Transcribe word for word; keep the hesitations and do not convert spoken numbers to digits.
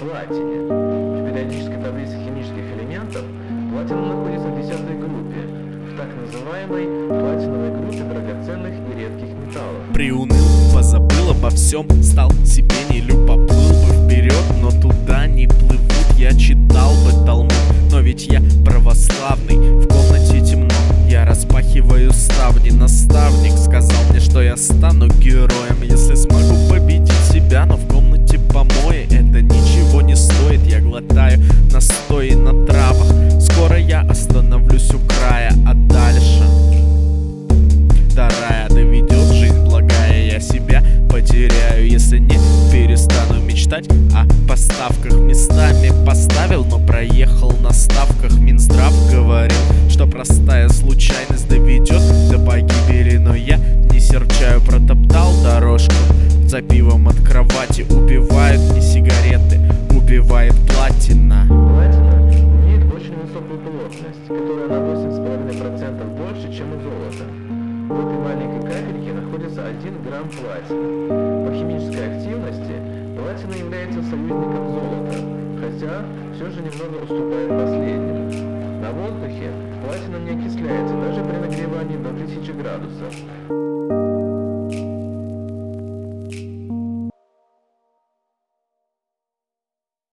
платине. В периодической таблице химических элементов платина находится в десятой группе, в так называемой платиновой группе драгоценных и редких металлов. Приуныл, позабыл обо всем, стал себе не поплыл бы вперед, но туда не плывут. Я читал бы Талмуд, но ведь я православный. В комнате темно, я распахиваю ставни. Наставник сказал мне, что я стану героем, если смогу победить себя. Но в комнате помои это ничего не стоит. Я глотаю настои на травах. Скоро я остановлюсь у края, а дальше до рая доведет жизнь благая. Я себя потеряю, если не перестану мечтать о поставках. Местами поставил, но проехал на ставках. Минздрав говорил, что простая случайность доведет до погибели, но я не серчаю, протоптал дорожку за пивом от кровати. Убивают не сигареты, убивает платина. Платина имеет очень высокую плотность, которая на восемь целых пять десятых процента больше, чем у золота. В этой маленькой капельке находится один грамм платины. По химической активности платина является союзником золота, хотя все же немного уступает последнему. На воздухе платина не окисляется даже при нагревании до тысячи градусов.